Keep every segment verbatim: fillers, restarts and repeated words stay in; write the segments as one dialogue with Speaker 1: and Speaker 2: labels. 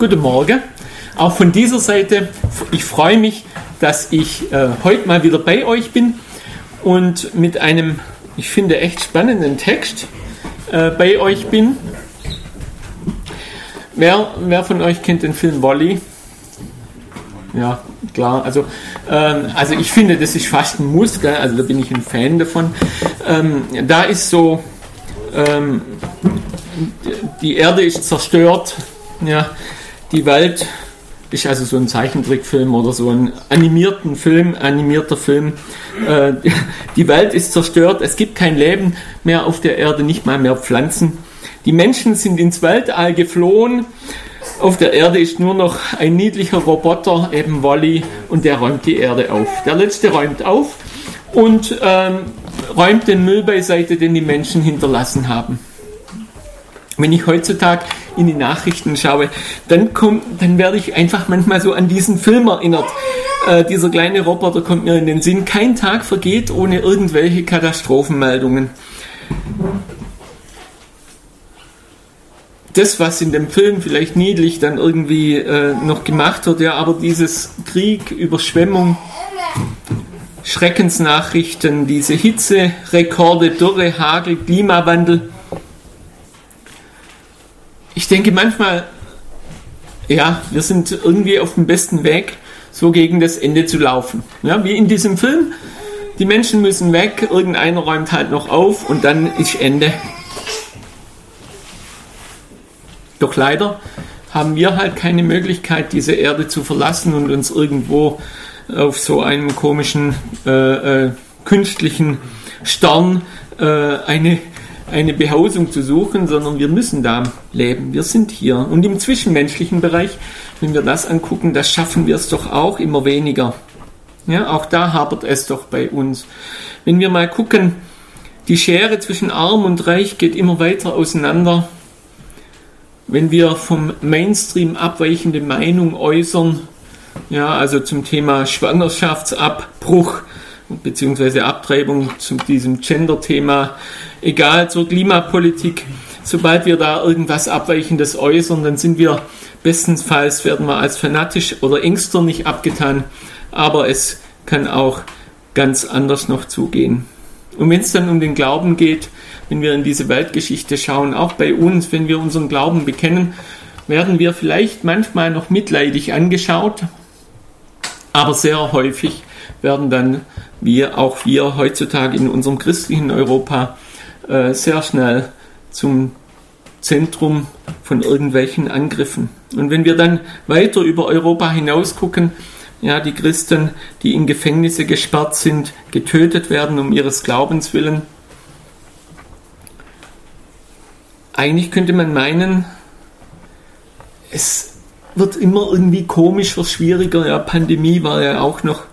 Speaker 1: Guten Morgen. Auch von dieser Seite, ich freue mich, dass ich äh, heute mal wieder bei euch bin und mit einem, ich finde, echt spannenden Text äh, bei euch bin. Wer, wer von euch kennt den Film WALL-E? Ja, klar. Also, ähm, also ich finde, das ist fast ein Muss, gell? Also da bin ich ein Fan davon. Ähm, da ist so, ähm, die Erde ist zerstört, ja, die Welt ist also so ein Zeichentrickfilm oder so ein animierten Film, animierter Film. Äh, die Welt ist zerstört, es gibt kein Leben mehr auf der Erde, nicht mal mehr Pflanzen. Die Menschen sind ins Weltall geflohen. Auf der Erde ist nur noch ein niedlicher Roboter, eben WALL-E, und der räumt die Erde auf. Der letzte räumt auf und ähm, räumt den Müll beiseite, den die Menschen hinterlassen haben. Wenn ich heutzutage in die Nachrichten schaue, dann, kommt, dann werde ich einfach manchmal so an diesen Film erinnert. Äh, dieser kleine Roboter kommt mir in den Sinn. Kein Tag vergeht ohne irgendwelche Katastrophenmeldungen. Das, was in dem Film vielleicht niedlich dann irgendwie äh, noch gemacht wird, ja, aber dieses Krieg, Überschwemmung, Schreckensnachrichten, diese Hitze, Rekorde, Dürre, Hagel, Klimawandel. Ich denke manchmal, ja, wir sind irgendwie auf dem besten Weg, so gegen das Ende zu laufen. Ja, wie in diesem Film, die Menschen müssen weg, irgendeiner räumt halt noch auf und dann ist Ende. Doch leider haben wir halt keine Möglichkeit, diese Erde zu verlassen und uns irgendwo auf so einem komischen, äh, äh, künstlichen Stern äh, eine eine Behausung zu suchen, sondern wir müssen da leben. Wir sind hier. Und im zwischenmenschlichen Bereich, wenn wir das angucken, das schaffen wir es doch auch immer weniger. Ja, auch da hapert es doch bei uns. Wenn wir mal gucken, die Schere zwischen Arm und Reich geht immer weiter auseinander. Wenn wir vom Mainstream abweichende Meinung äußern, ja, also zum Thema Schwangerschaftsabbruch beziehungsweise Abtreibung, zu diesem Gender-Thema, egal, zur Klimapolitik, sobald wir da irgendwas Abweichendes äußern, dann sind wir bestenfalls, werden wir als fanatisch oder engstirnig abgetan, aber es kann auch ganz anders noch zugehen. Und wenn es dann um den Glauben geht, wenn wir in diese Weltgeschichte schauen, auch bei uns, wenn wir unseren Glauben bekennen, werden wir vielleicht manchmal noch mitleidig angeschaut, aber sehr häufig werden dann wir, auch wir heutzutage in unserem christlichen Europa, äh, sehr schnell zum Zentrum von irgendwelchen Angriffen. Und wenn wir dann weiter über Europa hinaus gucken, ja, die Christen, die in Gefängnisse gesperrt sind, getötet werden um ihres Glaubens willen. Eigentlich könnte man meinen, es wird immer irgendwie komischer, schwieriger. Ja, Pandemie war ja auch noch.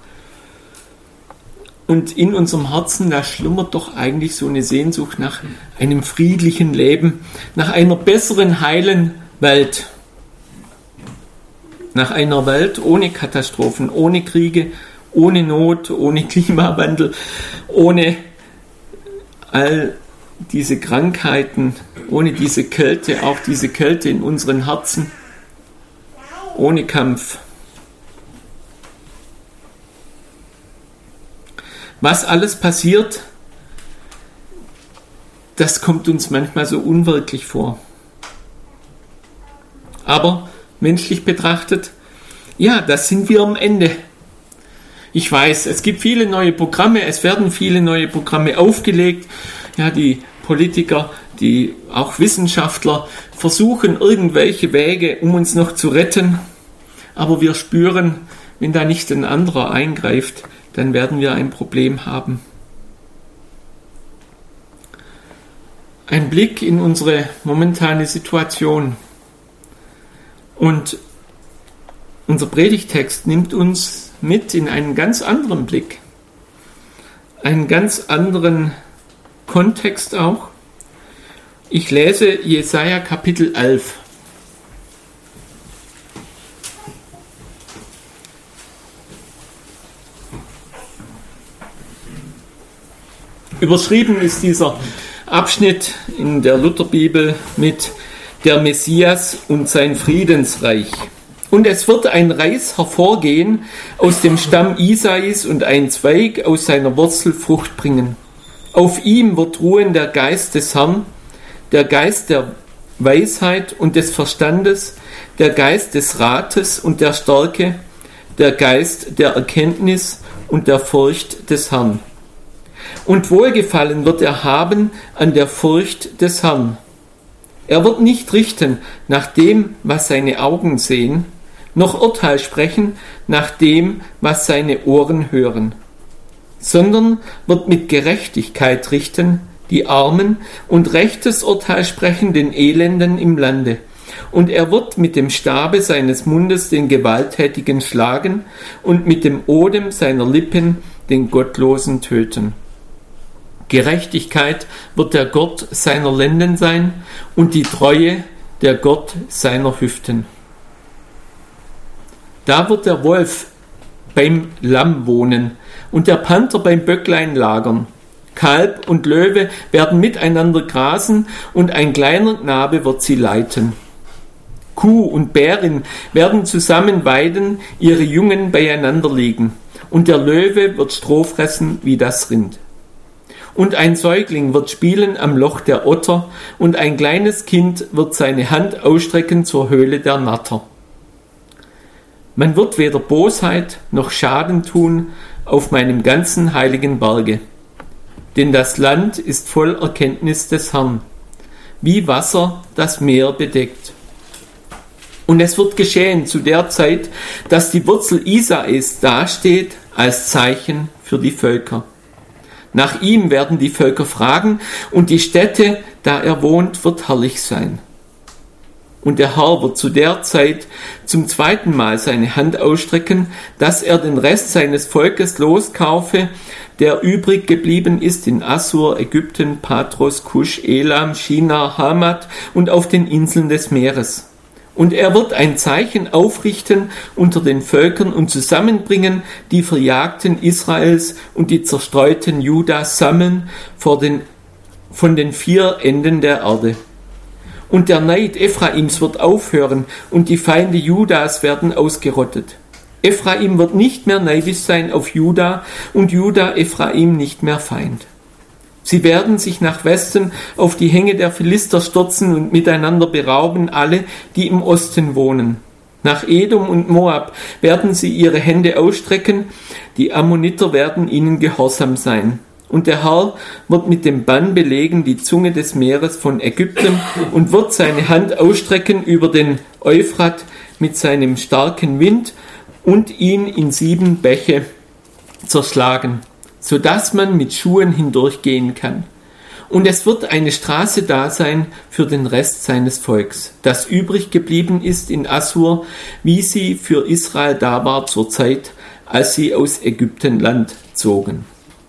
Speaker 1: Und in unserem Herzen, da schlummert doch eigentlich so eine Sehnsucht nach einem friedlichen Leben, nach einer besseren, heilen Welt. Nach einer Welt ohne Katastrophen, ohne Kriege, ohne Not, ohne Klimawandel, ohne all diese Krankheiten, ohne diese Kälte, auch diese Kälte in unseren Herzen, ohne Kampf. Was alles passiert, das kommt uns manchmal so unwirklich vor. Aber menschlich betrachtet, ja, da sind wir am Ende. Ich weiß, es gibt viele neue Programme, es werden viele neue Programme aufgelegt. Ja, die Politiker, die auch Wissenschaftler versuchen irgendwelche Wege, um uns noch zu retten. Aber wir spüren, wenn da nicht ein anderer eingreift, dann werden wir ein Problem haben. Ein Blick in unsere momentane Situation. Und unser Predigtext nimmt uns mit in einen ganz anderen Blick, einen ganz anderen Kontext auch. Ich lese Jesaja Kapitel elf. Überschrieben ist dieser Abschnitt in der Lutherbibel mit der Messias und sein Friedensreich. Und es wird ein Reis hervorgehen aus dem Stamm Isais und ein Zweig aus seiner Wurzel Frucht bringen. Auf ihm wird ruhen der Geist des Herrn, der Geist der Weisheit und des Verstandes, der Geist des Rates und der Stärke, der Geist der Erkenntnis und der Furcht des Herrn. Und Wohlgefallen wird er haben an der Furcht des Herrn. Er wird nicht richten nach dem, was seine Augen sehen, noch Urteil sprechen nach dem, was seine Ohren hören, sondern wird mit Gerechtigkeit richten die Armen und rechtes Urteil sprechen den Elenden im Lande. Und er wird mit dem Stabe seines Mundes den Gewalttätigen schlagen und mit dem Odem seiner Lippen den Gottlosen töten. Gerechtigkeit wird der Gurt seiner Lenden sein und die Treue der Gurt seiner Hüften. Da wird der Wolf beim Lamm wohnen und der Panther beim Böcklein lagern. Kalb und Löwe werden miteinander grasen und ein kleiner Knabe wird sie leiten. Kuh und Bärin werden zusammen weiden, ihre Jungen beieinander liegen, und der Löwe wird Stroh fressen wie das Rind. Und ein Säugling wird spielen am Loch der Otter, und ein kleines Kind wird seine Hand ausstrecken zur Höhle der Natter. Man wird weder Bosheit noch Schaden tun auf meinem ganzen heiligen Berge, denn das Land ist voll Erkenntnis des Herrn, wie Wasser das Meer bedeckt. Und es wird geschehen zu der Zeit, dass die Wurzel Isais dasteht als Zeichen für die Völker. Nach ihm werden die Völker fragen, und die Stätte, da er wohnt, wird herrlich sein. Und der Herr wird zu der Zeit zum zweiten Mal seine Hand ausstrecken, dass er den Rest seines Volkes loskaufe, der übrig geblieben ist in Assur, Ägypten, Patros, Kusch, Elam, Shinar, Hamat und auf den Inseln des Meeres. Und er wird ein Zeichen aufrichten unter den Völkern und zusammenbringen die Verjagten Israels und die zerstreuten Judas sammeln vor den, von den vier Enden der Erde. Und der Neid Ephraims wird aufhören und die Feinde Judas werden ausgerottet. Ephraim wird nicht mehr neidisch sein auf Juda und Juda Ephraim nicht mehr Feind. Sie werden sich nach Westen auf die Hänge der Philister stürzen und miteinander berauben alle, die im Osten wohnen. Nach Edom und Moab werden sie ihre Hände ausstrecken, die Ammoniter werden ihnen gehorsam sein. Und der Herr wird mit dem Bann belegen die Zunge des Meeres von Ägypten und wird seine Hand ausstrecken über den Euphrat mit seinem starken Wind und ihn in sieben Bäche zerschlagen, sodass man mit Schuhen hindurchgehen kann. Und es wird eine Straße da sein für den Rest seines Volks, das übrig geblieben ist in Assur, wie sie für Israel da war zur Zeit, als sie aus Ägyptenland zogen.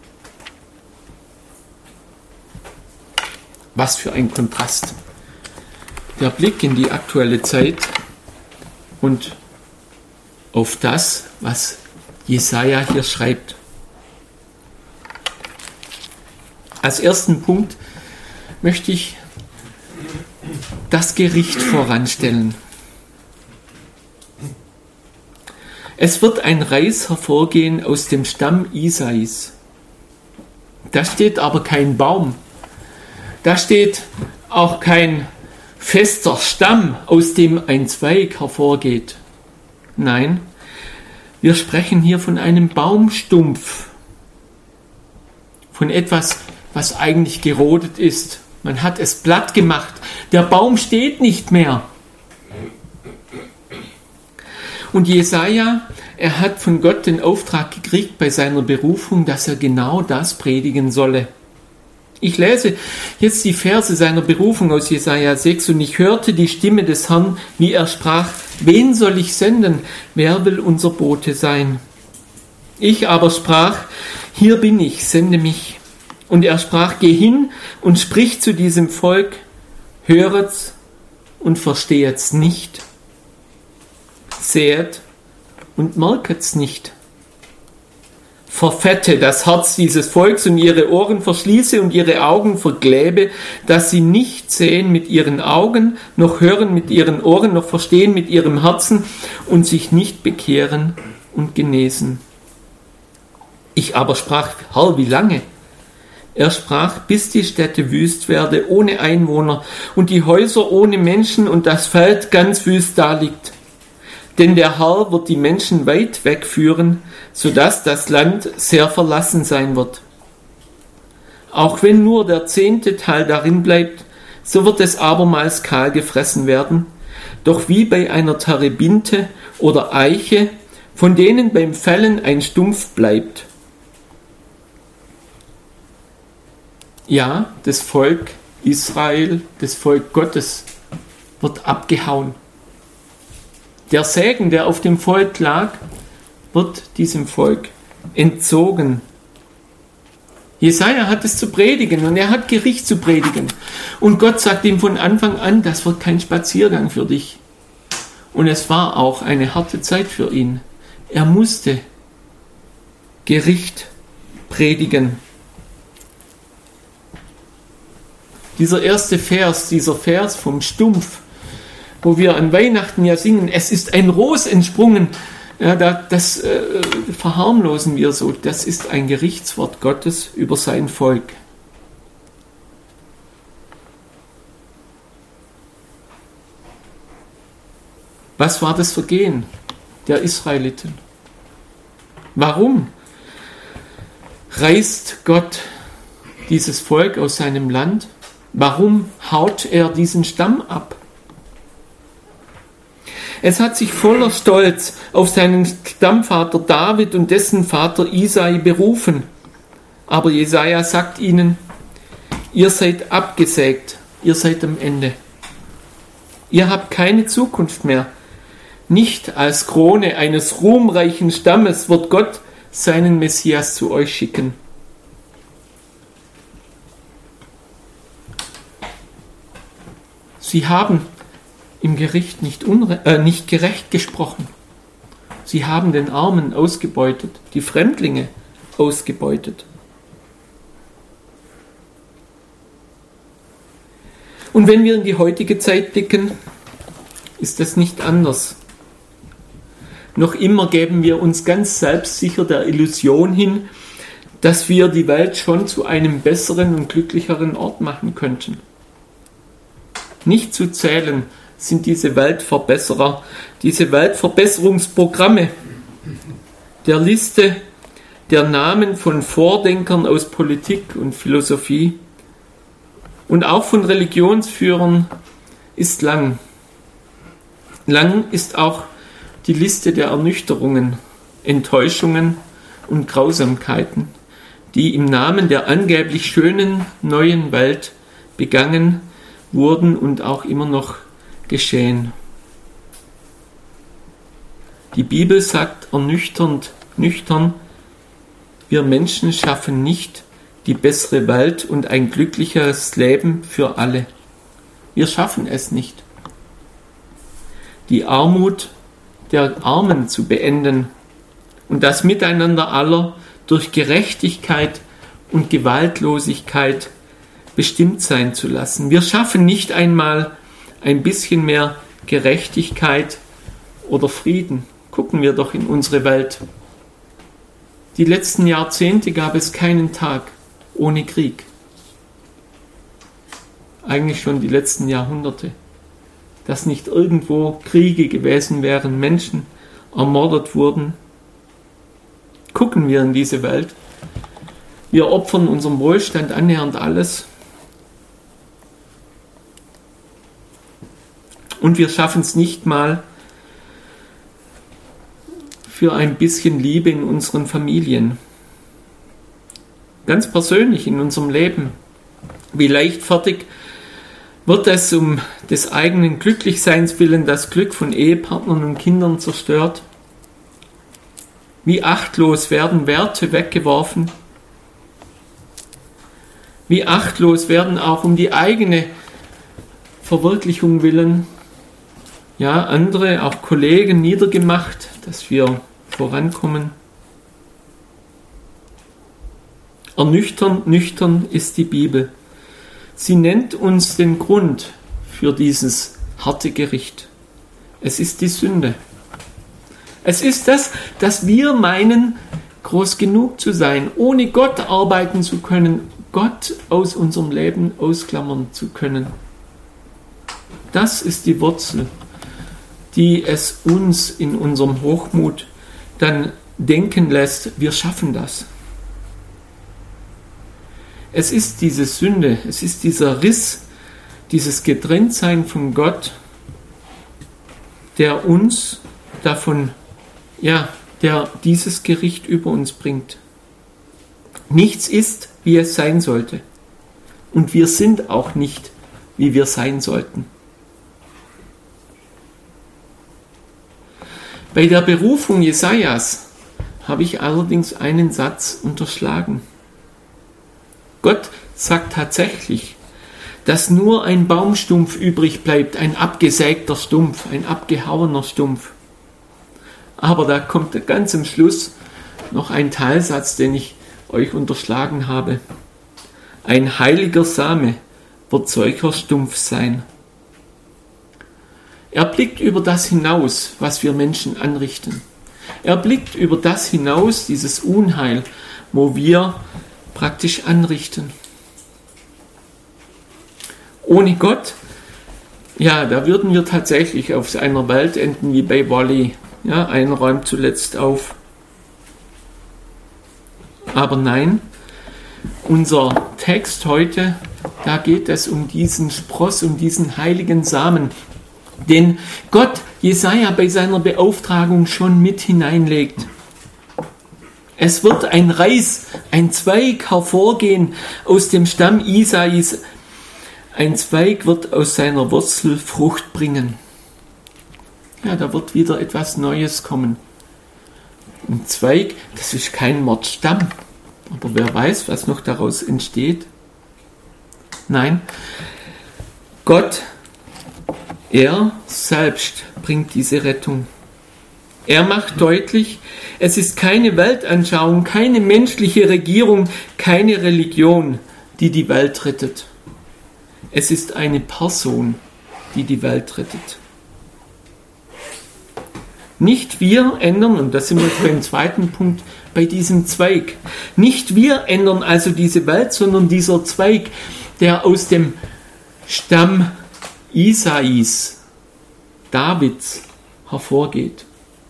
Speaker 1: Was für ein Kontrast. Der Blick in die aktuelle Zeit und auf das, was Jesaja hier schreibt. Als ersten Punkt möchte ich das Gericht voranstellen. Es wird ein Reis hervorgehen aus dem Stamm Isais. Da steht aber kein Baum. Da steht auch kein fester Stamm, aus dem ein Zweig hervorgeht. Nein, wir sprechen hier von einem Baumstumpf, von etwas, was eigentlich gerodet ist. Man hat es platt gemacht. Der Baum steht nicht mehr. Und Jesaja, er hat von Gott den Auftrag gekriegt bei seiner Berufung, dass er genau das predigen solle. Ich lese jetzt die Verse seiner Berufung aus Jesaja sechs und ich hörte die Stimme des Herrn, wie er sprach: Wen soll ich senden? Wer will unser Bote sein? Ich aber sprach: Hier bin ich, sende mich. Und er sprach: Geh hin und sprich zu diesem Volk, höret's und verstehet's nicht, sehet und merket's nicht. verfette das Herz dieses Volks und ihre Ohren verschließe und ihre Augen verklebe, dass sie nicht sehen mit ihren Augen, noch hören mit ihren Ohren, noch verstehen mit ihrem Herzen und sich nicht bekehren und genesen. Ich aber sprach, Herr, wie lange? Er sprach, bis die Stätte wüst werde, ohne Einwohner, und die Häuser ohne Menschen und das Feld ganz wüst daliegt. Denn der Herr wird die Menschen weit wegführen, sodass das Land sehr verlassen sein wird. Auch wenn nur der zehnte Teil darin bleibt, so wird es abermals kahl gefressen werden, doch wie bei einer Terebinte oder Eiche, von denen beim Fällen ein Stumpf bleibt. Ja, das Volk Israel, das Volk Gottes, wird abgehauen. Der Segen, der auf dem Volk lag, wird diesem Volk entzogen. Jesaja hat es zu predigen und er hat Gericht zu predigen. Und Gott sagt ihm von Anfang an, das wird kein Spaziergang für dich. Und es war auch eine harte Zeit für ihn. Er musste Gericht predigen. Dieser erste Vers, dieser Vers vom Stumpf, wo wir an Weihnachten ja singen, es ist ein Ros entsprungen, ja, das äh, verharmlosen wir so. Das ist ein Gerichtswort Gottes über sein Volk. Was war das Vergehen der Israeliten? Warum reißt Gott dieses Volk aus seinem Land? Warum haut er diesen Stamm ab? Es hat sich voller Stolz auf seinen Stammvater David und dessen Vater Isai berufen. Aber Jesaja sagt ihnen, ihr seid abgesägt, ihr seid am Ende. Ihr habt keine Zukunft mehr. Nicht als Krone eines ruhmreichen Stammes wird Gott seinen Messias zu euch schicken. Sie haben im Gericht nicht, unre- äh, nicht gerecht gesprochen. Sie haben den Armen ausgebeutet, die Fremdlinge ausgebeutet. Und wenn wir in die heutige Zeit blicken, ist das nicht anders. Noch immer geben wir uns ganz selbstsicher der Illusion hin, dass wir die Welt schon zu einem besseren und glücklicheren Ort machen könnten. Nicht zu zählen sind diese Weltverbesserer, diese Weltverbesserungsprogramme der Liste der Namen von Vordenkern aus Politik und Philosophie und auch von Religionsführern ist lang. Lang ist auch die Liste der Ernüchterungen, Enttäuschungen und Grausamkeiten, die im Namen der angeblich schönen neuen Welt begangen wurden und auch immer noch geschehen. Die Bibel sagt ernüchternd, nüchtern, wir Menschen schaffen nicht die bessere Welt und ein glücklicheres Leben für alle. Wir schaffen es nicht. Die Armut der Armen zu beenden und das Miteinander aller durch Gerechtigkeit und Gewaltlosigkeit bestimmt sein zu lassen. Wir schaffen nicht einmal ein bisschen mehr Gerechtigkeit oder Frieden. Gucken wir doch in unsere Welt. Die letzten Jahrzehnte gab es keinen Tag ohne Krieg. Eigentlich schon die letzten Jahrhunderte. Dass nicht irgendwo Kriege gewesen wären, Menschen ermordet wurden. Gucken wir in diese Welt. Wir opfern unserem Wohlstand annähernd alles. Und wir schaffen es nicht mal für ein bisschen Liebe in unseren Familien. Ganz persönlich in unserem Leben. Wie leichtfertig wird es um des eigenen Glücklichseins willen das Glück von Ehepartnern und Kindern zerstört? Wie achtlos werden Werte weggeworfen? Wie achtlos werden auch um die eigene Verwirklichung willen ja, andere, auch Kollegen niedergemacht, dass wir vorankommen? ernüchternd, nüchtern ist die Bibel. Sie nennt uns den Grund für dieses harte Gericht. Es ist die Sünde. Es ist das, dass wir meinen, groß genug zu sein, ohne Gott arbeiten zu können, Gott aus unserem Leben ausklammern zu können. Das ist die Wurzel, die es uns in unserem Hochmut dann denken lässt, wir schaffen das. Es ist diese Sünde, es ist dieser Riss, dieses Getrenntsein von Gott, der uns davon, ja, der dieses Gericht über uns bringt. Nichts ist, wie es sein sollte. Und wir sind auch nicht, wie wir sein sollten. Bei der Berufung Jesajas habe ich allerdings einen Satz unterschlagen. Gott sagt tatsächlich, dass nur ein Baumstumpf übrig bleibt, ein abgesägter Stumpf, ein abgehauener Stumpf. Aber da kommt ganz am Schluss noch ein Teilsatz, den ich euch unterschlagen habe. Ein heiliger Same wird solcher Stumpf sein. Er blickt über das hinaus, was wir Menschen anrichten. Er blickt über das hinaus, dieses Unheil, wo wir praktisch anrichten. Ohne Gott, ja, da würden wir tatsächlich auf einer Welt enden wie bei Wall-E. Ja, einer räumt zuletzt auf. Aber nein, unser Text heute, da geht es um diesen Spross, um diesen heiligen Samen, den Gott Jesaja bei seiner Beauftragung schon mit hineinlegt. Es wird ein Reis, ein Zweig hervorgehen aus dem Stamm Isais. Ein Zweig wird aus seiner Wurzel Frucht bringen. Ja, da wird wieder etwas Neues kommen. Ein Zweig, das ist kein Mordstamm. Aber wer weiß, was noch daraus entsteht? Nein, Gott, er selbst bringt diese Rettung. Er macht deutlich, es ist keine Weltanschauung, keine menschliche Regierung, keine Religion, die die Welt rettet. Es ist eine Person, die die Welt rettet. Nicht wir ändern, und das sind wir jetzt beim zweiten Punkt, bei diesem Zweig. Nicht wir ändern also diese Welt, sondern dieser Zweig, der aus dem Stamm Isais, Davids, hervorgeht.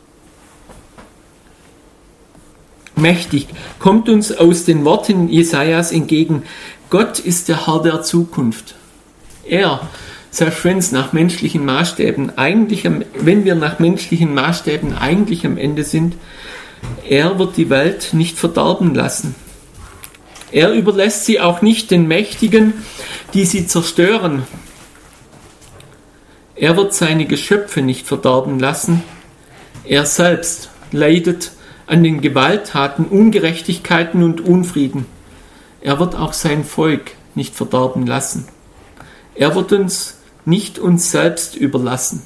Speaker 1: Mächtig kommt uns aus den Worten Jesajas entgegen, Gott ist der Herr der Zukunft. Er, selbst wenn es nach menschlichen Maßstäben eigentlich, am, wenn wir nach menschlichen Maßstäben eigentlich am Ende sind, er wird die Welt nicht verderben lassen. Er überlässt sie auch nicht den Mächtigen, die sie zerstören. Er wird seine Geschöpfe nicht verderben lassen. Er selbst leidet an den Gewalttaten, Ungerechtigkeiten und Unfrieden. Er wird auch sein Volk nicht verderben lassen. Er wird uns nicht uns selbst überlassen.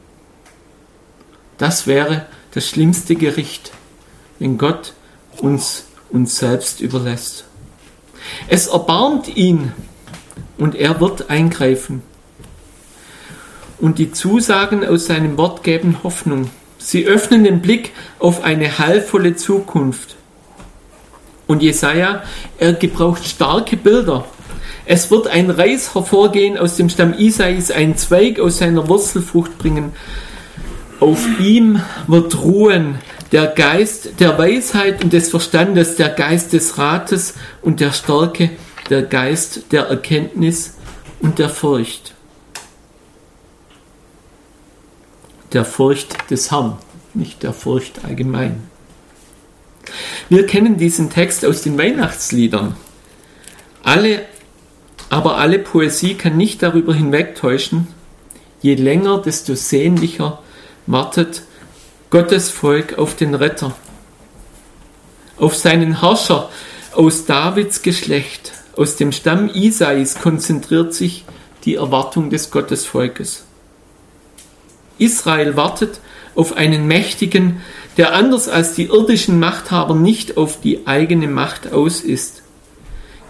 Speaker 1: Das wäre das schlimmste Gericht, wenn Gott uns uns selbst überlässt. Es erbarmt ihn und er wird eingreifen. Und die Zusagen aus seinem Wort geben Hoffnung. Sie öffnen den Blick auf eine heilvolle Zukunft. Und Jesaja, er gebraucht starke Bilder. Es wird ein Reis hervorgehen aus dem Stamm Isais, ein Zweig aus seiner Wurzelfrucht bringen. Auf ihm wird ruhen der Geist der Weisheit und des Verstandes, der Geist des Rates und der Stärke, der Geist der Erkenntnis und der Furcht. Der Furcht des Herrn, nicht der Furcht allgemein. Wir kennen diesen Text aus den Weihnachtsliedern. Alle, aber alle Poesie kann nicht darüber hinwegtäuschen, je länger, desto sehnlicher wartet Gottes Volk auf den Retter, auf seinen Herrscher aus Davids Geschlecht. Aus dem Stamm Isais konzentriert sich die Erwartung des Gottesvolkes. Israel wartet auf einen Mächtigen, der anders als die irdischen Machthaber nicht auf die eigene Macht aus ist,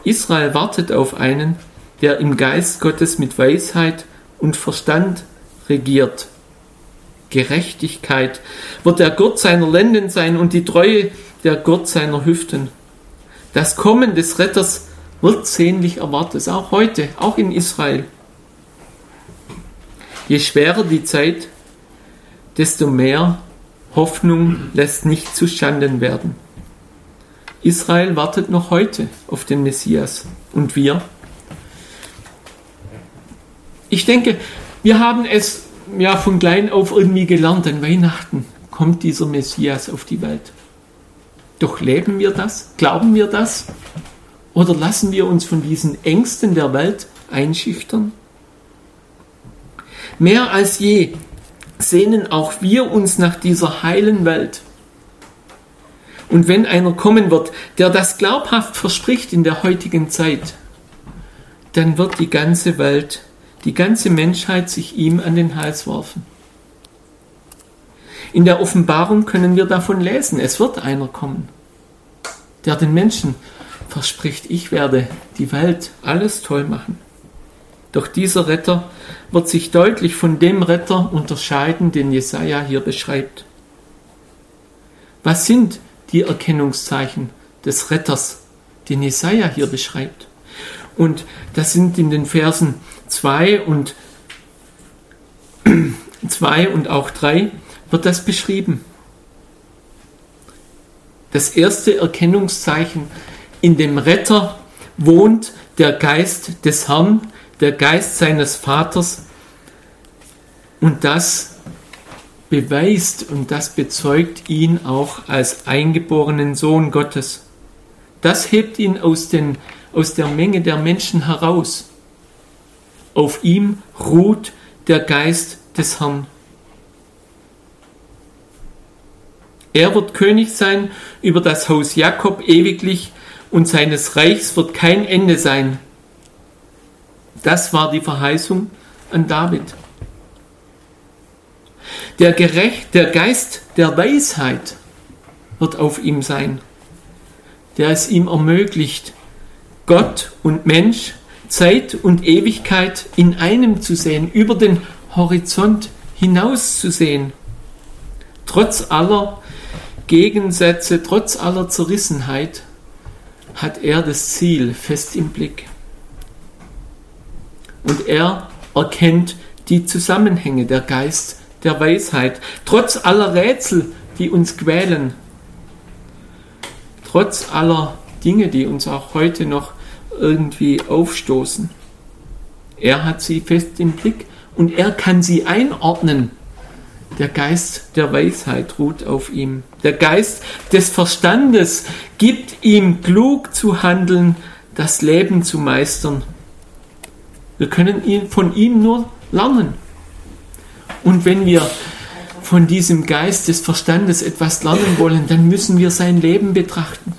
Speaker 1: Israel wartet auf einen, der im Geist Gottes mit Weisheit und Verstand regiert. Gerechtigkeit wird der Gurt seiner Lenden sein und die Treue der Gurt seiner Hüften. Das Kommen des Retters wird sehnlich erwartet, auch heute, auch in Israel. Je schwerer die Zeit, desto mehr Hoffnung lässt nicht zustanden werden. Israel wartet noch heute auf den Messias. Und wir? Ich denke, wir haben es ja von klein auf irgendwie gelernt, an Weihnachten kommt dieser Messias auf die Welt. Doch leben wir das? Glauben wir das? Oder lassen wir uns von diesen Ängsten der Welt einschüchtern? Mehr als je sehnen auch wir uns nach dieser heilen Welt. Und wenn einer kommen wird, der das glaubhaft verspricht in der heutigen Zeit, dann wird die ganze Welt, die ganze Menschheit sich ihm an den Hals werfen. In der Offenbarung können wir davon lesen, es wird einer kommen, der den Menschen verspricht, ich werde die Welt alles toll machen. Doch dieser Retter wird sich deutlich von dem Retter unterscheiden, den Jesaja hier beschreibt. Was sind die Erkennungszeichen des Retters, den Jesaja hier beschreibt? Und das sind in den Versen zwei und zwei und auch drei wird das beschrieben. Das erste Erkennungszeichen: in dem Retter wohnt der Geist des Herrn, der Geist seines Vaters, und das beweist und das bezeugt ihn auch als eingeborenen Sohn Gottes. Das hebt ihn aus, den, aus der Menge der Menschen heraus. Auf ihm ruht der Geist des Herrn. Er wird König sein über das Haus Jakob ewiglich, und seines Reichs wird kein Ende sein. Das war die Verheißung an David. Der, Gerecht, der Geist der Weisheit wird auf ihm sein, der es ihm ermöglicht, Gott und Mensch, Zeit und Ewigkeit in einem zu sehen, über den Horizont hinaus zu sehen. Trotz aller Gegensätze, trotz aller Zerrissenheit hat er das Ziel fest im Blick. Und er erkennt die Zusammenhänge, der Geist der Weisheit. Trotz aller Rätsel, die uns quälen, trotz aller Dinge, die uns auch heute noch irgendwie aufstoßen. Er hat sie fest im Blick und er kann sie einordnen. Der Geist der Weisheit ruht auf ihm. Der Geist des Verstandes gibt ihm klug zu handeln, das Leben zu meistern. Wir können ihn, von ihm nur lernen. Und wenn wir von diesem Geist des Verstandes etwas lernen wollen, dann müssen wir sein Leben betrachten.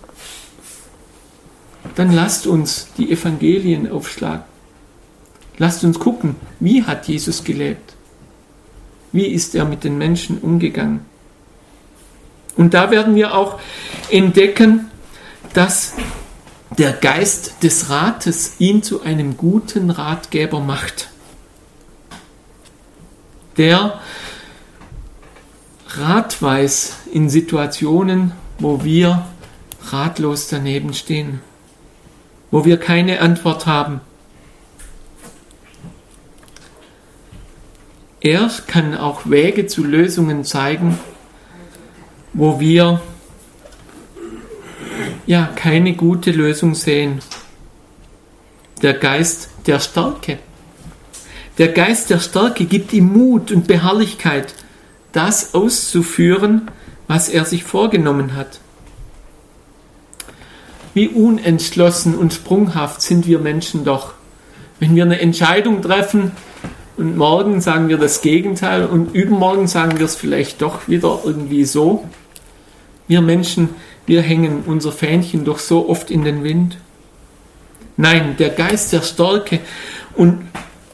Speaker 1: Dann lasst uns die Evangelien aufschlagen. Lasst uns gucken, wie hat Jesus gelebt? Wie ist er mit den Menschen umgegangen? Und da werden wir auch entdecken, dass der Geist des Rates ihn zu einem guten Ratgeber macht. Der Rat weiß in Situationen, wo wir ratlos daneben stehen, wo wir keine Antwort haben. Er kann auch Wege zu Lösungen zeigen, wo wir ja keine gute Lösung sehen. Der Geist der Stärke. Der Geist der Stärke gibt ihm Mut und Beharrlichkeit, das auszuführen, was er sich vorgenommen hat. Wie unentschlossen und sprunghaft sind wir Menschen doch, wenn wir eine Entscheidung treffen und morgen sagen wir das Gegenteil und übermorgen sagen wir es vielleicht doch wieder irgendwie so. Wir Menschen, wir hängen unser Fähnchen doch so oft in den Wind. Nein, der Geist der Stärke und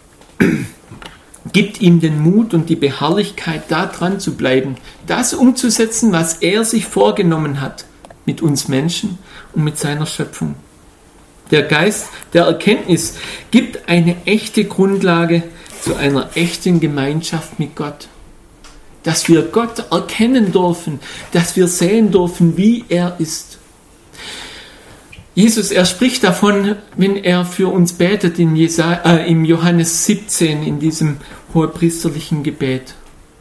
Speaker 1: gibt ihm den Mut und die Beharrlichkeit, da dran zu bleiben, das umzusetzen, was er sich vorgenommen hat mit uns Menschen und mit seiner Schöpfung. Der Geist der Erkenntnis gibt eine echte Grundlage zu einer echten Gemeinschaft mit Gott. Dass wir Gott erkennen dürfen, dass wir sehen dürfen, wie er ist. Jesus, er spricht davon, wenn er für uns betet in Jesaja, äh, im Johannes siebzehn, in diesem hohepriesterlichen Gebet.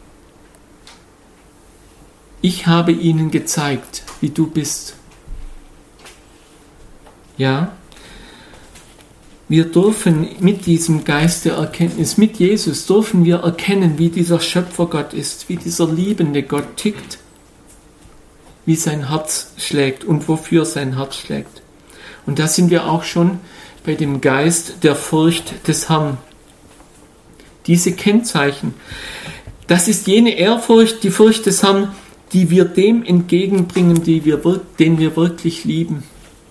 Speaker 1: Ich habe ihnen gezeigt, wie du bist. Ja, wir dürfen mit diesem Geist der Erkenntnis, mit Jesus, dürfen wir erkennen, wie dieser Schöpfergott ist, wie dieser liebende Gott tickt, wie sein Herz schlägt und wofür sein Herz schlägt. Und da sind wir auch schon bei dem Geist der Furcht des Herrn. Diese Kennzeichen, das ist jene Ehrfurcht, die Furcht des Herrn, die wir dem entgegenbringen, die wir, den wir wirklich lieben.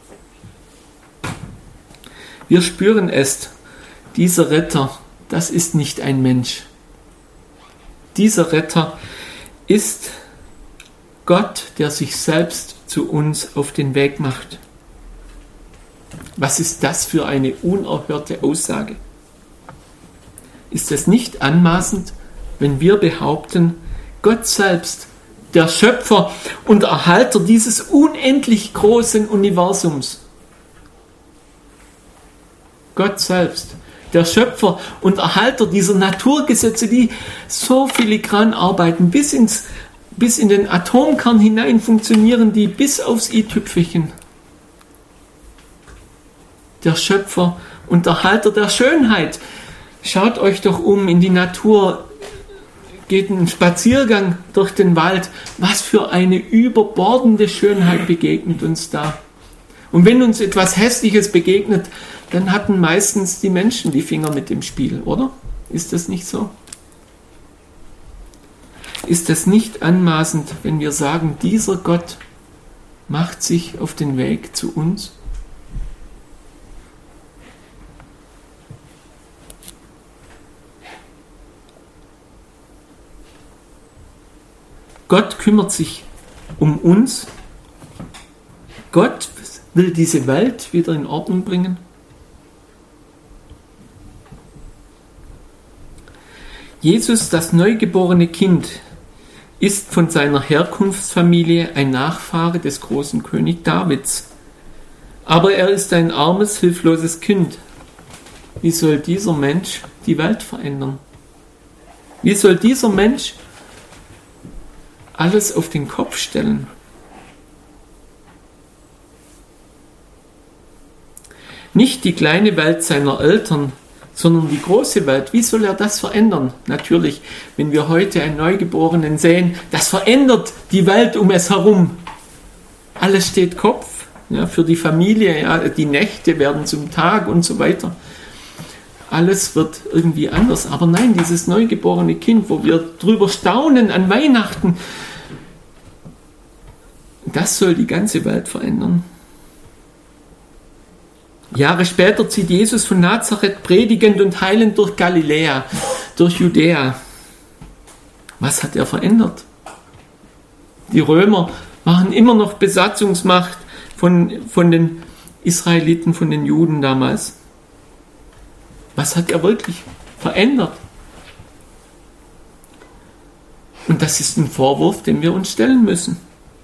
Speaker 1: Wir spüren es, dieser Retter, das ist nicht ein Mensch. Dieser Retter ist Gott, der sich selbst zu uns auf den Weg macht. Was ist das für eine unerhörte Aussage? Ist es nicht anmaßend, wenn wir behaupten, Gott selbst, der Schöpfer und Erhalter dieses unendlich großen Universums, Gott selbst, der Schöpfer und Erhalter dieser Naturgesetze, die so filigran arbeiten, bis, ins, bis in den Atomkern hinein funktionieren, die bis aufs i-Tüpfelchen. Der Schöpfer und Erhalter der Schönheit. Schaut euch doch um in die Natur, geht einen Spaziergang durch den Wald. Was für eine überbordende Schönheit begegnet uns da. Und wenn uns etwas Hässliches begegnet, dann hatten meistens die Menschen die Finger mit im Spiel, oder? Ist das nicht so? Ist das nicht anmaßend, wenn wir sagen, dieser Gott macht sich auf den Weg zu uns? Gott kümmert sich um uns. Gott will diese Welt wieder in Ordnung bringen. Jesus, das neugeborene Kind, ist von seiner Herkunftsfamilie ein Nachfahre des großen König Davids. Aber er ist ein armes, hilfloses Kind. Wie soll dieser Mensch die Welt verändern? Wie soll dieser Mensch alles auf den Kopf stellen? Nicht die kleine Welt seiner Eltern, sondern die große Welt. Wie soll er das verändern? Natürlich, wenn wir heute einen Neugeborenen sehen, das verändert die Welt um es herum. Alles steht Kopf, ja, für die Familie, ja, die Nächte werden zum Tag und so weiter. Alles wird irgendwie anders. Aber nein, dieses neugeborene Kind, wo wir drüber staunen an Weihnachten, das soll die ganze Welt verändern. Jahre später zieht Jesus von Nazareth predigend und heilend durch Galiläa, durch Judäa. Was hat er verändert? Die Römer waren immer noch Besatzungsmacht von, von den Israeliten, von den Juden damals. Was hat er wirklich verändert? Und das ist ein Vorwurf, den wir uns stellen müssen.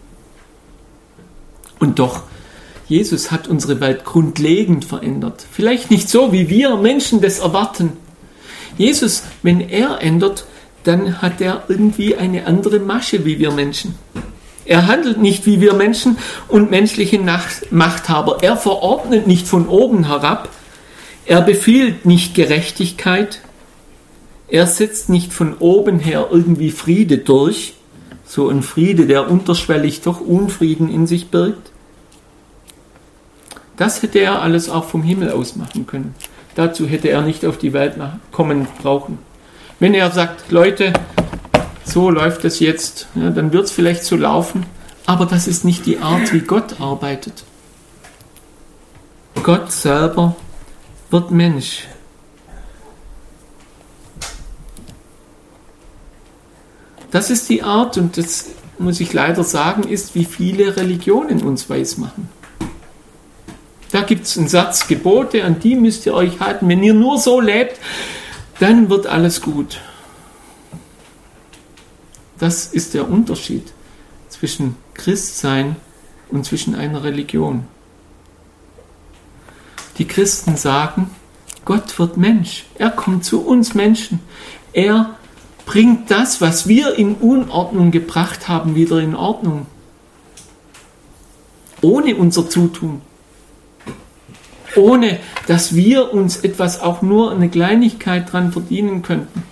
Speaker 1: Und doch, Jesus hat unsere Welt grundlegend verändert. Vielleicht nicht so, wie wir Menschen das erwarten. Jesus, wenn er ändert, dann hat er irgendwie eine andere Masche wie wir Menschen. Er handelt nicht wie wir Menschen und menschliche Machthaber. Er verordnet nicht von oben herab. Er befiehlt nicht Gerechtigkeit. Er setzt nicht von oben her irgendwie Friede durch. So ein Friede, der unterschwellig doch Unfrieden in sich birgt. Das hätte er alles auch vom Himmel aus machen können. Dazu hätte er nicht auf die Welt kommen brauchen. Wenn er sagt, Leute, so läuft es jetzt, ja, dann wird es vielleicht so laufen, aber das ist nicht die Art, wie Gott arbeitet. Gott selber wird Mensch. Das ist die Art, und das muss ich leider sagen, ist, wie viele Religionen uns weismachen. Da gibt es einen Satz Gebote, an die müsst ihr euch halten. Wenn ihr nur so lebt, dann wird alles gut. Das ist der Unterschied zwischen Christsein und zwischen einer Religion. Die Christen sagen, Gott wird Mensch. Er kommt zu uns Menschen. Er bringt das, was wir in Unordnung gebracht haben, wieder in Ordnung. Ohne unser Zutun. Ohne, dass wir uns etwas, auch nur eine Kleinigkeit dran verdienen könnten.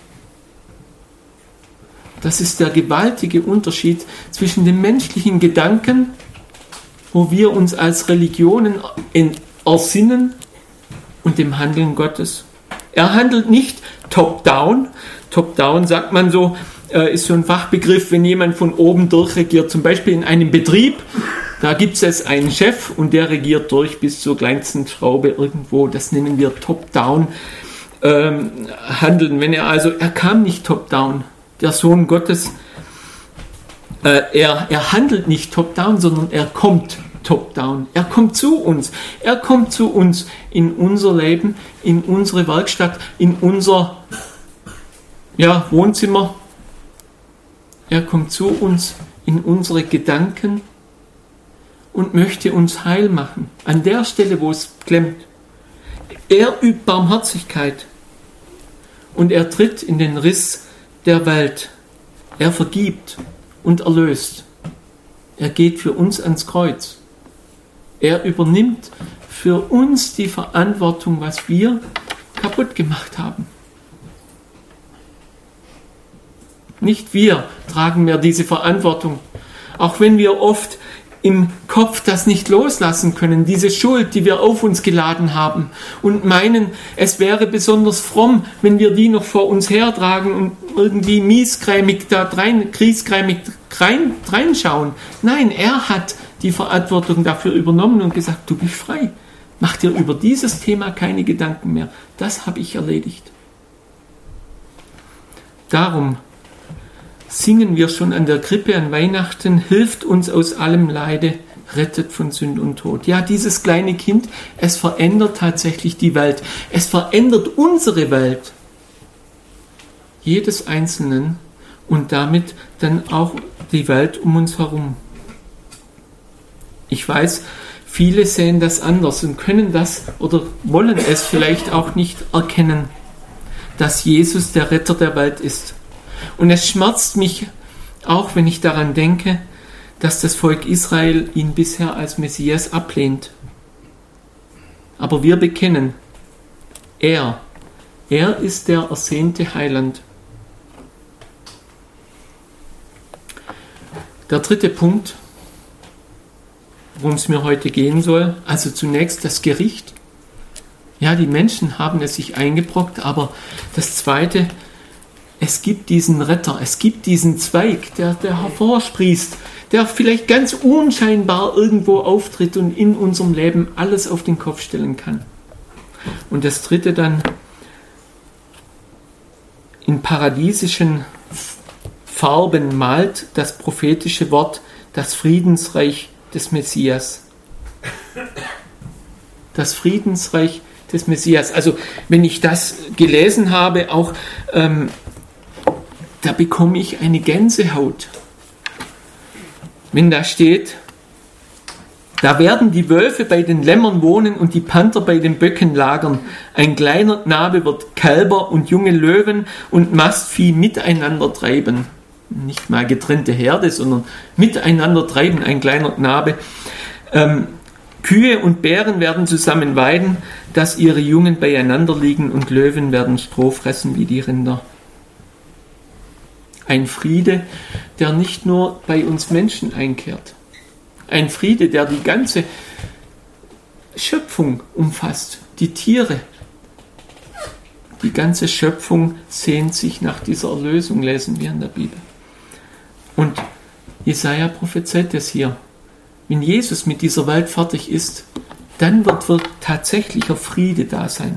Speaker 1: Das ist der gewaltige Unterschied zwischen dem menschlichen Gedanken, wo wir uns als Religionen ersinnen, und dem Handeln Gottes. Er handelt nicht top-down. Top-down sagt man so, äh, ist so ein Fachbegriff, wenn jemand von oben durchregiert. Zum Beispiel in einem Betrieb, da gibt es einen Chef und der regiert durch bis zur kleinsten Schraube irgendwo. Das nennen wir top-down ähm, handeln. Wenn er also, er kam nicht top-down. Der Sohn Gottes, äh, er, er handelt nicht top-down, sondern er kommt top-down. Er kommt zu uns. Er kommt zu uns in unser Leben, in unsere Werkstatt, in unser ja, Wohnzimmer. Er kommt zu uns in unsere Gedanken und möchte uns heil machen. An der Stelle, wo es klemmt. Er übt Barmherzigkeit und er tritt in den Riss der Welt. Er vergibt und erlöst. Er geht für uns ans Kreuz. Er übernimmt für uns die Verantwortung, was wir kaputt gemacht haben. Nicht wir tragen mehr diese Verantwortung. Auch wenn wir oft im Kopf das nicht loslassen können, diese Schuld, die wir auf uns geladen haben und meinen, es wäre besonders fromm, wenn wir die noch vor uns hertragen und irgendwie miesgrämig da rein, griesgrämig rein, reinschauen. Nein, er hat die Verantwortung dafür übernommen und gesagt, du bist frei. Mach dir über dieses Thema keine Gedanken mehr. Das habe ich erledigt. Darum singen wir schon an der Krippe an Weihnachten, hilft uns aus allem Leide, rettet von Sünd und Tod. Ja, dieses kleine Kind, es verändert tatsächlich die Welt. Es verändert unsere Welt. Jedes Einzelnen und damit dann auch die Welt um uns herum. Ich weiß, viele sehen das anders und können das oder wollen es vielleicht auch nicht erkennen, dass Jesus der Retter der Welt ist. Und es schmerzt mich auch, wenn ich daran denke, dass das Volk Israel ihn bisher als Messias ablehnt. Aber wir bekennen, er, er ist der ersehnte Heiland. Der dritte Punkt, worum es mir heute gehen soll, also zunächst das Gericht. Ja, die Menschen haben es sich eingebrockt, aber das Zweite, es gibt diesen Retter, es gibt diesen Zweig, der, der hervorsprießt, der vielleicht ganz unscheinbar irgendwo auftritt und in unserem Leben alles auf den Kopf stellen kann. Und das Dritte dann, in paradiesischen Farben malt das prophetische Wort das Friedensreich des Messias. Das Friedensreich des Messias. Also wenn ich das gelesen habe, auch ähm, da bekomme ich eine Gänsehaut. Wenn da steht, da werden die Wölfe bei den Lämmern wohnen und die Panther bei den Böcken lagern. Ein kleiner Knabe wird Kälber und junge Löwen und Mastvieh miteinander treiben. Nicht mal getrennte Herde, sondern miteinander treiben, ein kleiner Knabe. Ähm, Kühe und Bären werden zusammen weiden, dass ihre Jungen beieinander liegen und Löwen werden Stroh fressen wie die Rinder. Ein Friede, der nicht nur bei uns Menschen einkehrt. Ein Friede, der die ganze Schöpfung umfasst, die Tiere. Die ganze Schöpfung sehnt sich nach dieser Erlösung, lesen wir in der Bibel. Und Jesaja prophezeit es hier. Wenn Jesus mit dieser Welt fertig ist, dann wird, wird tatsächlicher Friede da sein.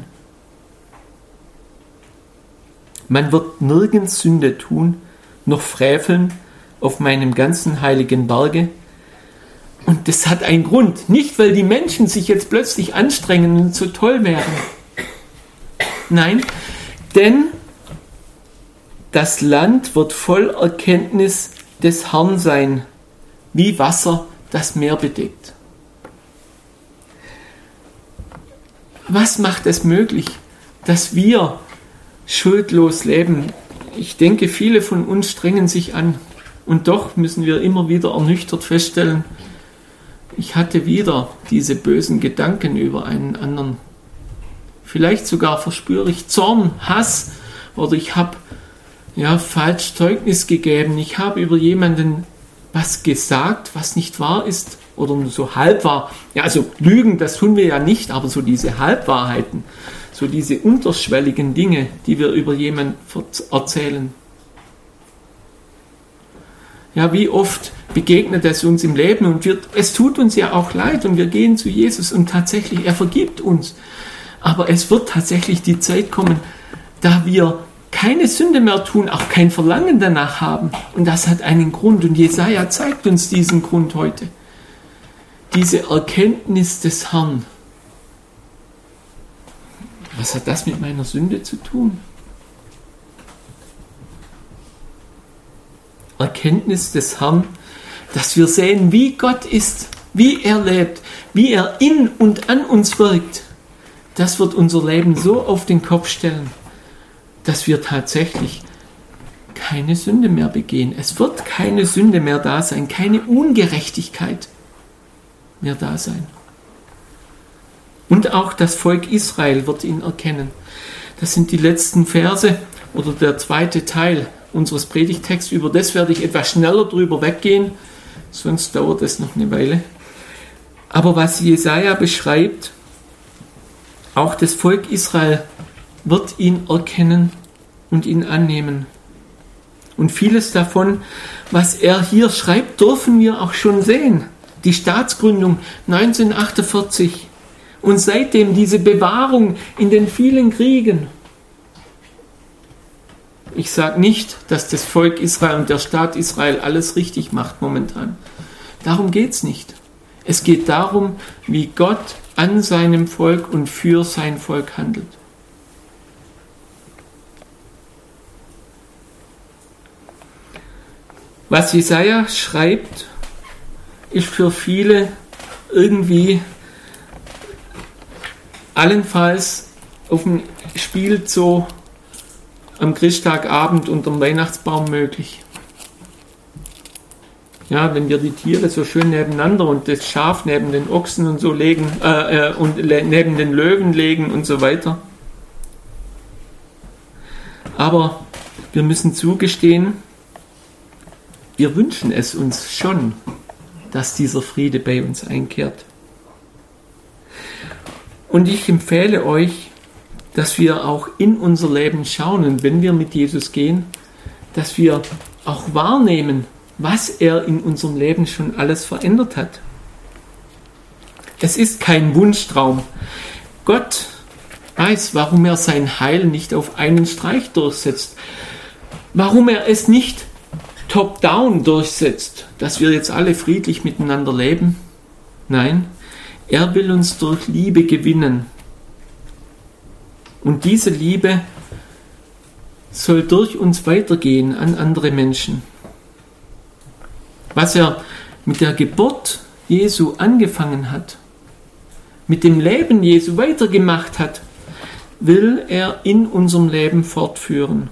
Speaker 1: Man wird nirgends Sünde tun, noch freveln auf meinem ganzen heiligen Berge. Und das hat einen Grund. Nicht, weil die Menschen sich jetzt plötzlich anstrengen und so toll wären. Nein, denn das Land wird voll Erkenntnis des Herrn sein, wie Wasser das Meer bedeckt. Was macht es möglich, dass wir schuldlos leben? Ich denke, viele von uns strengen sich an. Und doch müssen wir immer wieder ernüchtert feststellen, ich hatte wieder diese bösen Gedanken über einen anderen. Vielleicht sogar verspüre ich Zorn, Hass oder ich habe ja, falsch Zeugnis gegeben. Ich habe über jemanden was gesagt, was nicht wahr ist oder nur so halb wahr. Ja, also Lügen, das tun wir ja nicht, aber so diese Halbwahrheiten, so diese unterschwelligen Dinge, die wir über jemanden erzählen. Ja, wie oft begegnet es uns im Leben und wir, es tut uns ja auch leid und wir gehen zu Jesus und tatsächlich, er vergibt uns. Aber es wird tatsächlich die Zeit kommen, da wir keine Sünde mehr tun, auch kein Verlangen danach haben. Und das hat einen Grund. Und Jesaja zeigt uns diesen Grund heute. Diese Erkenntnis des Herrn. Was hat das mit meiner Sünde zu tun? Erkenntnis des Herrn, dass wir sehen, wie Gott ist, wie er lebt, wie er in und an uns wirkt. Das wird unser Leben so auf den Kopf stellen, dass wir tatsächlich keine Sünde mehr begehen. Es wird keine Sünde mehr da sein, keine Ungerechtigkeit mehr da sein. Und auch das Volk Israel wird ihn erkennen. Das sind die letzten Verse oder der zweite Teil unseres Predigtexts. Über das werde ich etwas schneller drüber weggehen, sonst dauert es noch eine Weile. Aber was Jesaja beschreibt, auch das Volk Israel wird ihn erkennen und ihn annehmen. Und vieles davon, was er hier schreibt, dürfen wir auch schon sehen. Die Staatsgründung neunzehnhundertachtundvierzig und seitdem diese Bewahrung in den vielen Kriegen. Ich sage nicht, dass das Volk Israel und der Staat Israel alles richtig macht momentan. Darum geht es nicht. Es geht darum, wie Gott an seinem Volk und für sein Volk handelt. Was Jesaja schreibt, ist für viele irgendwie allenfalls auf dem Spielzoo am Christtagabend unterm Weihnachtsbaum möglich. Ja, wenn wir die Tiere so schön nebeneinander und das Schaf neben den Ochsen und so legen äh, äh, und le- neben den Löwen legen und so weiter. Aber wir müssen zugestehen, wir wünschen es uns schon, dass dieser Friede bei uns einkehrt. Und ich empfehle euch, dass wir auch in unser Leben schauen und wenn wir mit Jesus gehen, dass wir auch wahrnehmen, was er in unserem Leben schon alles verändert hat. Es ist kein Wunschtraum. Gott weiß, warum er sein Heil nicht auf einen Streich durchsetzt. Warum er es nicht top-down durchsetzt, dass wir jetzt alle friedlich miteinander leben. Nein, er will uns durch Liebe gewinnen. Und diese Liebe soll durch uns weitergehen an andere Menschen. Was er mit der Geburt Jesu angefangen hat, mit dem Leben Jesu weitergemacht hat, will er in unserem Leben fortführen.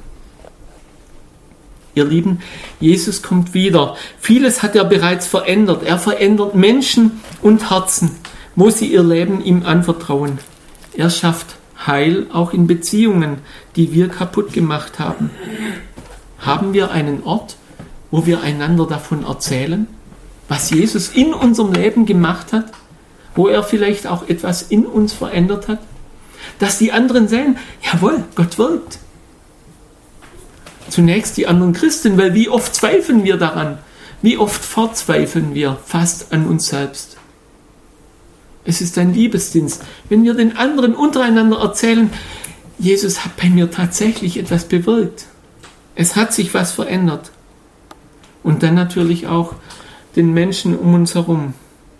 Speaker 1: Ihr Lieben, Jesus kommt wieder. Vieles hat er bereits verändert. Er verändert Menschen und Herzen, wo sie ihr Leben ihm anvertrauen. Er schafft Heil auch in Beziehungen, die wir kaputt gemacht haben. Haben wir einen Ort, wo wir einander davon erzählen, was Jesus in unserem Leben gemacht hat, wo er vielleicht auch etwas in uns verändert hat, dass die anderen sehen, jawohl, Gott wirkt. Zunächst die anderen Christen, weil wie oft zweifeln wir daran, wie oft verzweifeln wir fast an uns selbst. Es ist ein Liebesdienst, wenn wir den anderen untereinander erzählen, Jesus hat bei mir tatsächlich etwas bewirkt. Es hat sich was verändert. Und dann natürlich auch den Menschen um uns herum.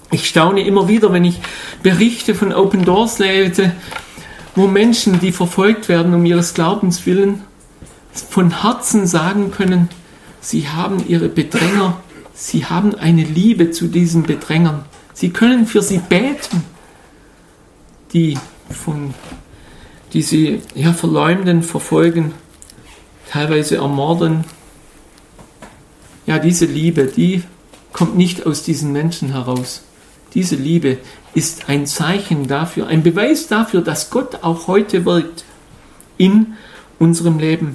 Speaker 1: Ich staune immer wieder, wenn ich Berichte von Open Doors lese, wo Menschen, die verfolgt werden um ihres Glaubens willen, von Herzen sagen können, sie haben ihre Bedränger, sie haben eine Liebe zu diesen Bedrängern. Sie können für sie beten, die von die sie ja, verleumden, verfolgen, teilweise ermorden. Ja, diese Liebe, die kommt nicht aus diesen Menschen heraus. Diese Liebe ist ein Zeichen dafür, ein Beweis dafür, dass Gott auch heute wirkt in unserem Leben.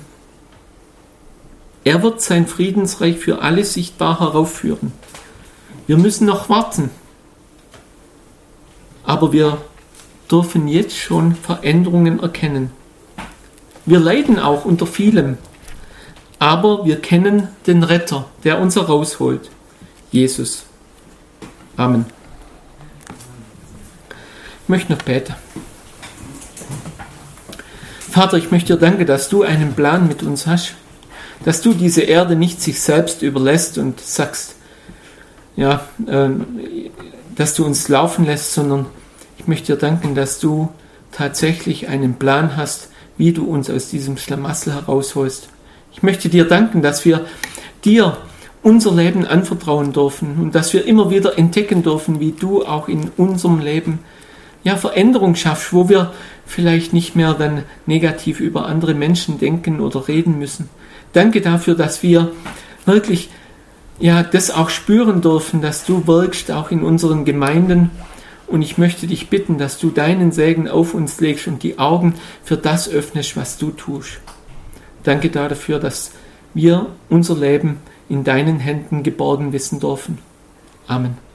Speaker 1: Er wird sein Friedensreich für alle sichtbar heraufführen. Wir müssen noch warten, aber wir dürfen jetzt schon Veränderungen erkennen. Wir leiden auch unter vielem, aber wir kennen den Retter, der uns herausholt, Jesus. Amen. Ich möchte noch beten. Vater, ich möchte dir danken, dass du einen Plan mit uns hast, dass du diese Erde nicht sich selbst überlässt und sagst, ja, äh, dass du uns laufen lässt, sondern ich möchte dir danken, dass du tatsächlich einen Plan hast, wie du uns aus diesem Schlamassel herausholst. Ich möchte dir danken, dass wir dir unser Leben anvertrauen dürfen und dass wir immer wieder entdecken dürfen, wie du auch in unserem Leben ja, Veränderung schaffst, wo wir vielleicht nicht mehr dann negativ über andere Menschen denken oder reden müssen. Danke dafür, dass wir wirklich ja, das auch spüren dürfen, dass du wirkst auch in unseren Gemeinden. Und ich möchte dich bitten, dass du deinen Segen auf uns legst und die Augen für das öffnest, was du tust. Danke dafür, dass wir unser Leben in deinen Händen geborgen wissen dürfen. Amen.